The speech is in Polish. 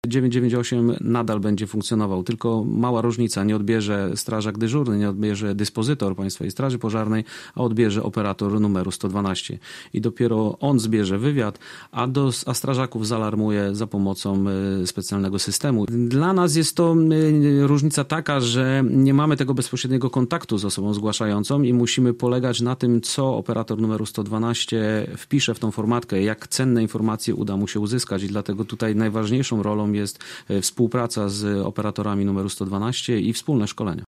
998 nadal będzie funkcjonował, tylko mała różnica, nie odbierze strażak dyżurny, nie odbierze dyspozytor Państwowej Straży Pożarnej, a odbierze operator numeru 112. I dopiero on zbierze wywiad, a strażaków zaalarmuje za pomocą specjalnego systemu. Dla nas jest to różnica taka, że nie mamy tego bezpośredniego kontaktu z osobą zgłaszającą i musimy polegać na tym, co operator numeru 112 wpisze w tą formatkę, jak cenne informacje uda mu się uzyskać i dlatego tutaj najważniejszą rolą jest współpraca z operatorami numeru 112 i wspólne szkolenia.